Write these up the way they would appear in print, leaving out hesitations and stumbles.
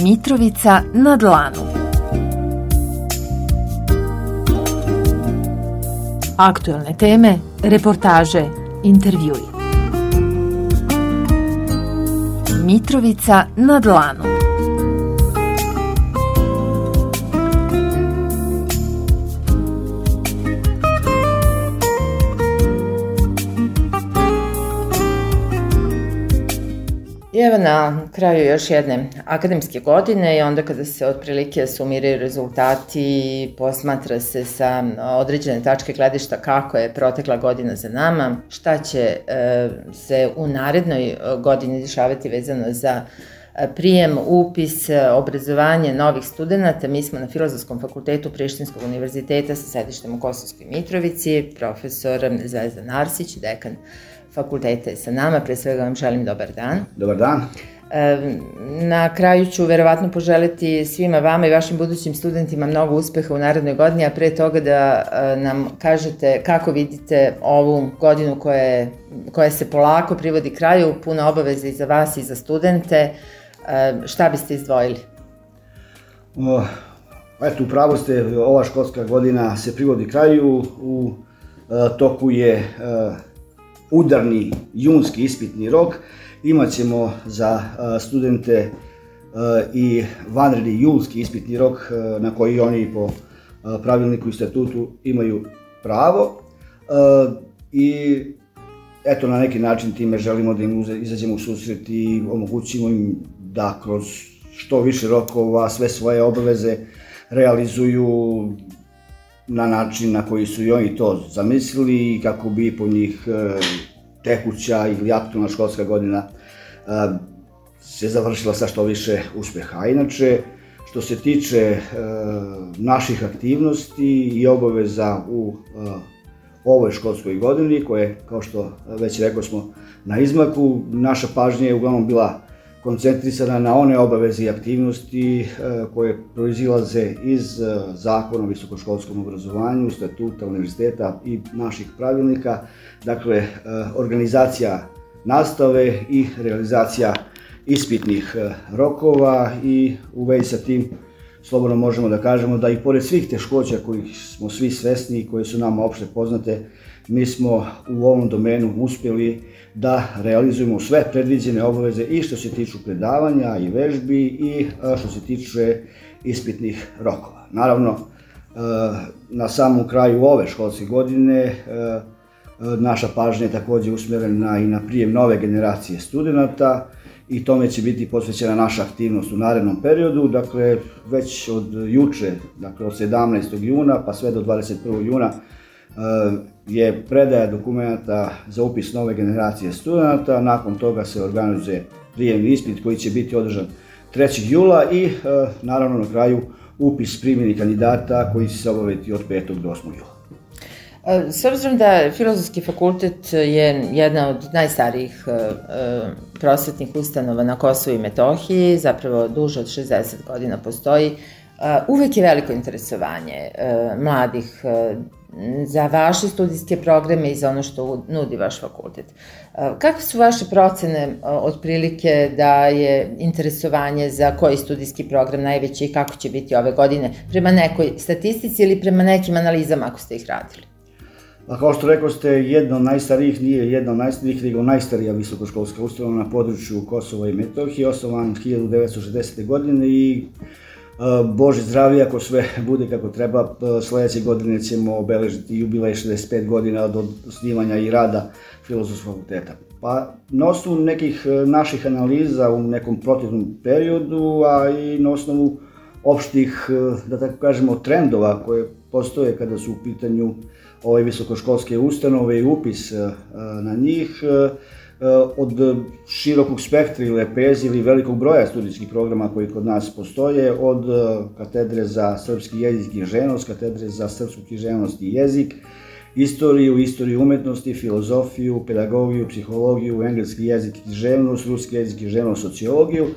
Mitrovica na dlanu. Aktuelne teme, reportaže, intervjui. Mitrovica na dlanu. I evo na kraju još jedne akademske godine i onda kada se otprilike sumiraju rezultati i posmatra se sa određene tačke gledišta kako je protekla godina za nama, šta će se u narednoj godini dešavati vezano za prijem, upis, obrazovanje novih studenta. Mi smo na Filozofskom fakultetu Prištinskog univerziteta sa sedištem u Kosovskoj Mitrovici. Profesor Zvezdan Arsić, dekan fakulteta je sa nama. Pre svega vam želim dobar dan. Dobar dan. Na kraju ću verovatno poželiti svima vama i vašim budućim studentima mnogo uspeha u narednoj godini, a pre toga da nam kažete kako vidite ovu godinu koja se polako privodi kraju, puno obaveza i za vas i za studente. Šta biste izdvojili? Eto, upravo ste, ova školska godina se privodi kraju, u toku je udarni junski ispitni rok. Imaćemo za studente i vanredni julski ispitni rok na koji oni po pravilniku i statutu imaju pravo. I eto, na neki način time želimo da im izađemo u susret i omogućimo im da kroz što više rokova sve svoje obaveze realizuju na način na koji su i oni to zamislili i kako bi po njih tekuća ili aktualna školska godina se završila sa što više uspeha. A inače, što se tiče naših aktivnosti i obaveza u ovoj školskoj godini, koje, kao što već rekao smo, na izmaku, naša pažnja je uglavnom bila koncentrisana na one obaveze i aktivnosti koje proizilaze iz Zakona o visokoškolskom obrazovanju, statuta univerziteta i naših pravilnika, dakle organizacija nastave i realizacija ispitnih rokova. I u vezi sa tim slobodno možemo da kažemo da i pored svih teškoća kojih smo svi svesni i koje su nama opšte poznate, mi smo u ovom domenu uspjeli da realizujemo sve predviđene obaveze i što se tiču predavanja i vežbi i što se tiče ispitnih rokova. Naravno, na samom kraju ove školske godine naša pažnja je takođe usmjerena i na prijem nove generacije studenta i tome će biti posvećena naša aktivnost u narednom periodu. Dakle, već od juče, dakle od 17. juna pa sve do 21. juna je predaja dokumenta za upis nove generacije studenta. Nakon toga se organizuje prijemni ispit koji će biti održan 3. jula i naravno na kraju upis primljenih kandidata koji će se obaviti od 5. do 8. jula. S obzirom da Filozofski fakultet je jedna od najstarijih prosvetnih ustanova na Kosovu i Metohiji, zapravo duže od 60 godina postoji, uvek je veliko interesovanje mladih za vaše studijske programe i za ono što nudi vaš fakultet. Kakve su vaše procene otprilike da je interesovanje za koji studijski program najveći i kako će biti ove godine prema nekoj statistici ili prema nekim analizama ako ste ih radili? A kao što rekao ste, jedna od najstarijih, nije jedna od najstarijih, nego najstarija visokoškolska ustanova na području Kosova i Metohije, osnovan 1960. godine i Bože zdravlje, ako sve bude kako treba, sledeće godine ćemo obeležiti jubilej 65 godina od osnivanja i rada Filozofskog fakulteta. Pa na osnovu nekih naših analiza u nekom proteklom periodu, a i na osnovu opštih, da tako kažemo, trendova koje postoje kada su u pitanju ove visokoškolske ustanove i upis na njih, od širokog spektra ili lepeze ili velikog broja studijskih programa koji kod nas postoje, od katedre za srpski jezik i književnost, katedre za srpsku književnost i jezik, istoriju umetnosti, filozofiju, pedagogiju, psihologiju, engleski jezik i književnost, ruski jezik i književnost, sociologiju.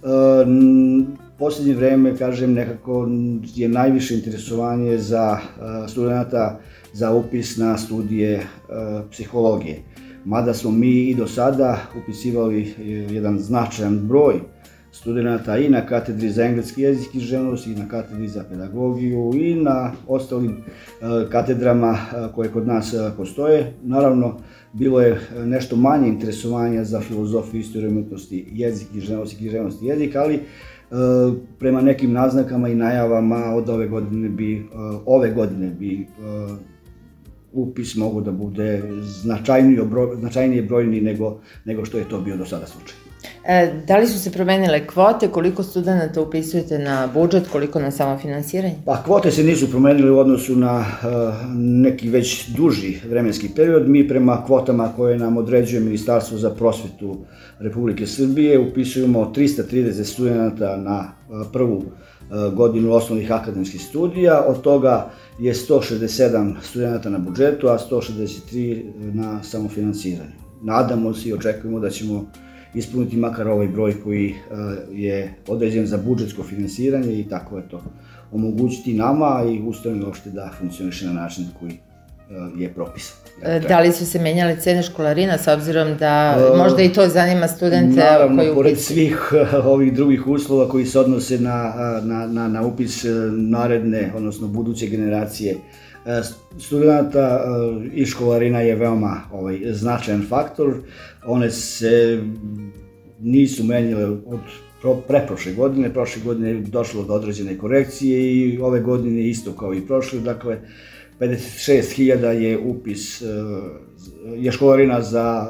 Poslednje vreme, kažem, nekako je najviše interesovanje za studenta za upis na studije psihologije. Mada smo mi i do sada upisivali jedan značajan broj studenta i na katedri za engleski jezik i književnost, i na katedri za pedagogiju i na ostalim katedrama koje kod nas postoje. Naravno, bilo je nešto manje interesovanja za filozofiju, istoriju umetnosti, jezik, književnost i jezik, ali prema nekim naznakama i najavama od ove godine bi upis mogao da bude značajnije brojni nego što je to bio do sada slučaj. Da li su se promenile kvote, koliko studenta upisujete na budžet, koliko na samofinansiranje? Pa kvote se nisu promenile u odnosu na neki već duži vremenski period. Mi prema kvotama koje nam određuje Ministarstvo za prosvetu Republike Srbije upisujemo 330 studenta na prvu godinu osnovnih akademskih studija, od toga je 167 studenta na budžetu, a 163 na samofinansiranju. Nadamo se i očekujemo da ćemo ispuniti makar ovaj broj koji je određen za budžetsko finansiranje i tako je to omogućiti nama i ustanovi uopšte da funkcioniše na način koji je propisan. Da li su se menjale cene školarina s obzirom da možda i to zanima studente koji upisuju? Naravno, pored svih ovih drugih uslova koji se odnose na upis naredne, odnosno buduće generacije studenta, i školarina je veoma značajan faktor. One se nisu menjale od preprošle godine. Prošle godine je došlo do određene korekcije i ove godine isto kao i prošle. Dakle, 56.000 je je školarina za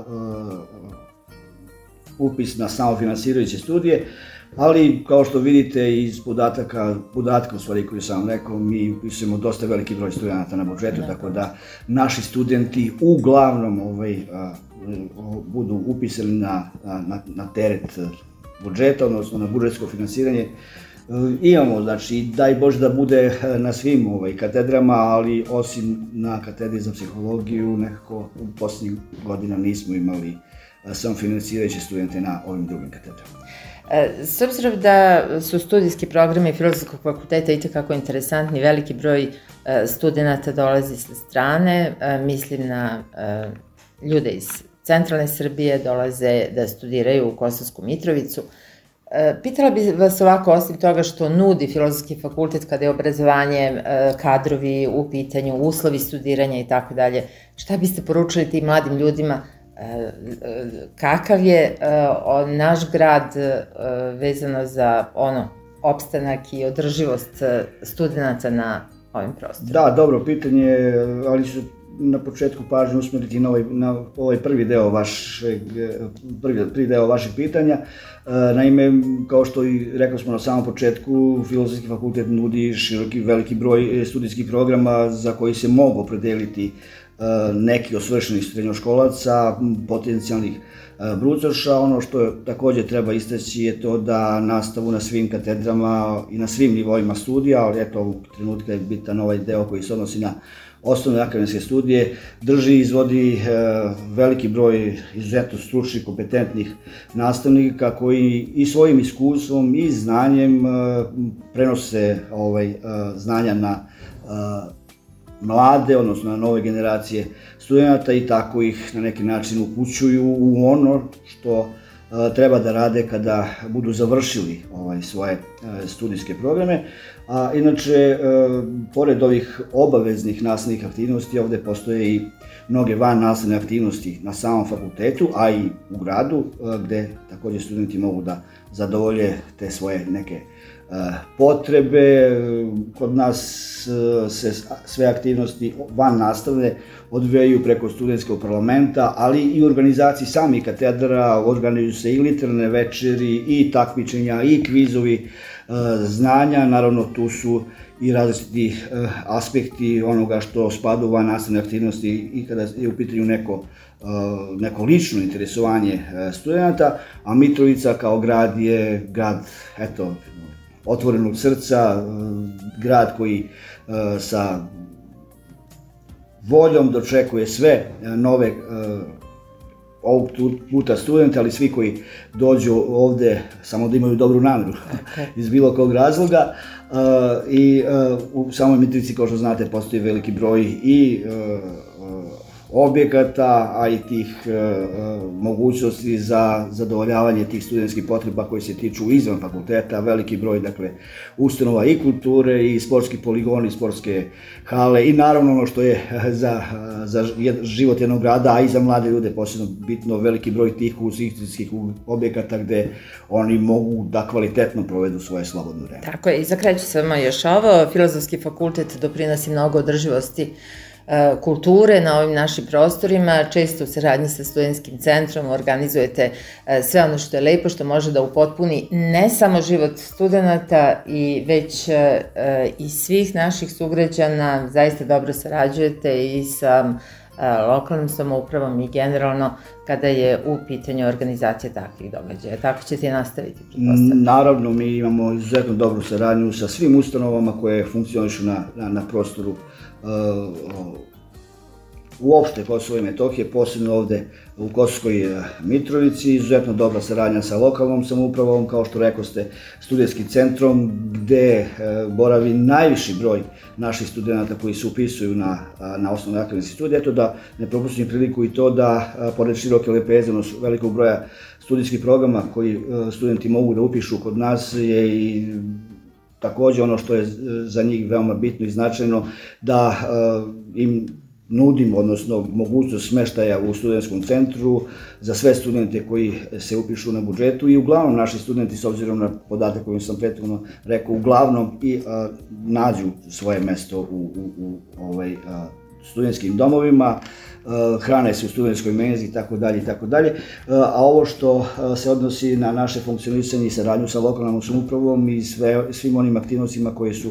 upis na samofinansirajuće studije, ali kao što vidite iz podatka u stvari koji sam vam rekao, mi upisujemo dosta veliki broj studenta na budžetu, tako da naši studenti uglavnom budu upisani na teret budžeta, odnosno na budžetsko finansiranje. Imamo, znači, daj Bože da bude na svim katedrama, ali osim na katedri za psihologiju, nekako u poslednjih godina nismo imali samofinansirajuće studente na ovim drugim katedrama. S obzirom da su studijski programi Filozofskog fakulteta itekako interesantni, veliki broj studenta dolazi sa strane, mislim na ljude iz centralne Srbije, dolaze da studiraju u Kosovsku Mitrovicu. Pitala bih vas ovako, osim toga što nudi Filozofski fakultet kada je obrazovanje, kadrovi u pitanju, uslovi studiranja i tako dalje, šta biste poručili tim mladim ljudima? Kakav je naš grad vezano za opstanak i održivost studenta na ovim prostorima? Da, dobro pitanje, ali su na početku pažnju usmeriti na ovaj prvi deo vašeg pitanja. Naime, kao što i rekli smo na samom početku, Filozofski fakultet nudi veliki broj studijskih programa za koji se mogu opredeliti neki od svršenih srednjoškolaca, potencijalnih brucoša. Ono što takođe treba istaći je to da nastavu na svim katedrama i na svim nivoima studija, ali eto ovog trenutka je bitan ovaj deo koji se odnosi na osnovne akademske studije, drži i izvodi veliki broj izuzetno stručnih, kompetentnih nastavnika koji i svojim iskustvom i znanjem prenose znanja na mlade, odnosno na nove generacije studenta i tako ih na neki način upućuju u ono što treba da rade kada budu završili svoje studijske programe. A inače, pored ovih obaveznih nastavnih aktivnosti, ovde postoje i mnoge van nastavne aktivnosti na samom fakultetu, a i u gradu, gde takođe studenti mogu da zadovolje te svoje neke potrebe. Kod nas se sve aktivnosti van nastavne odvijaju preko studentskog parlamenta, ali i u organizaciji samih katedra organizuju se i literarne večeri, i takmičenja, i kvizovi znanja. Naravno, tu su i različiti aspekti onoga što spada u van nastavne aktivnosti i kada je u pitanju neko lično interesovanje studenta, a Mitrovica kao grad je grad, otvorenog srca, grad koji sa voljom dočekuje sve nove ovog puta studente, ali svi koji dođu ovde samo da imaju dobru nameru iz bilo kog razloga. I u samoj Mitrovici, kao što znate, postoji veliki broj i objekata, a i tih mogućnosti za zadovoljavanje tih studentskih potreba koji se tiču izvan fakulteta, veliki broj ustanova i kulture i sportski poligoni, sportske hale i naravno ono što je za život jednog grada, a i za mlade ljude posebno bitno, veliki broj tih ugostiteljskih objekata gde oni mogu da kvalitetno provedu svoje slobodno vreme. Tako je, i za kraj ću samo još ovo, Filozofski fakultet doprinosi mnogo održivosti kulture na ovim našim prostorima, često u saradnji sa studentskim centrom organizujete sve ono što je lepo, što može da upotpuni ne samo život studenta već i svih naših sugrađana, zaista dobro sarađujete i sa lokalnom samoupravom i generalno kada je u pitanju organizacija takvih događaja. Tako ćete i nastaviti, pretpostavljam. Naravno, mi imamo izuzetno dobru saradnju sa svim ustanovama koje funkcionišu na prostoru uopšte Kosova i Metohije, posebno ovde u Kosovskoj Mitrovici, izuzetno dobra saradnja sa lokalnom samoupravom, kao što rekoste, studentskim centrom, gde boravi najviši broj naših studenta koji se upisuju na osnovne akademske studije. Eto da ne propustim priliku i to da, pored široke lepeze, velikog broja studijskih programa koji studenti mogu da upišu kod nas, je i takođe ono što je za njih veoma bitno i značajno, da im nudimo, odnosno mogućnost smeštaja u studentskom centru za sve studente koji se upišu na budžetu i uglavnom naši studenti, s obzirom na podatak koji sam prethodno rekao, uglavnom i nađu svoje mesto u studentskim domovima, hrane se u studentskoj menzi i tako dalje. A ovo što se odnosi na naše funkcionisanje i saradnju sa lokalnom samoupravom i svim onim aktivnostima koje su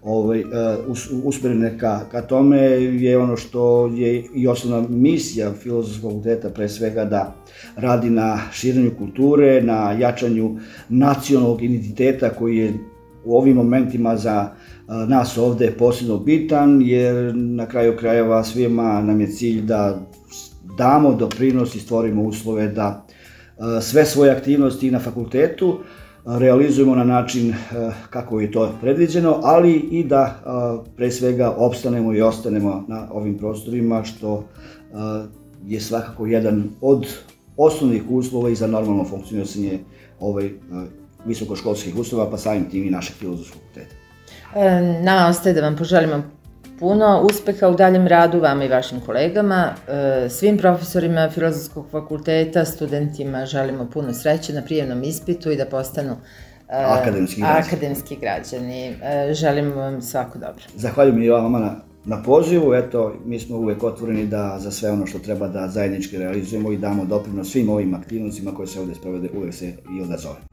usmerene ka tome je ono što je i osnovna misija Filozofskog fakulteta, pre svega da radi na širenju kulture, na jačanju nacionalnog identiteta koji je u ovim momentima za nas ovde posebno bitan, jer na kraju krajeva svima nam je cilj da damo doprinos i stvorimo uslove da sve svoje aktivnosti na fakultetu realizujemo na način kako je to predviđeno, ali i da pre svega opstanemo i ostanemo na ovim prostorima, što je svakako jedan od osnovnih uslova i za normalno funkcionisanje visokoškolskih uslova, pa samim tim i našeg Filozofskog fakulteta. Nama ostaje da vam poželimo puno uspeha u daljem radu, vama i vašim kolegama, svim profesorima Filozofskog fakulteta, studentima želimo puno sreće na prijemnom ispitu i da postanu akademski građani. Želimo vam svako dobro. Zahvaljujem i vama na pozivu, eto, mi smo uvek otvoreni da za sve ono što treba da zajednički realizujemo i damo doprinos svim ovim aktivnostima koje se ovde sprovede, uvek se i odazove.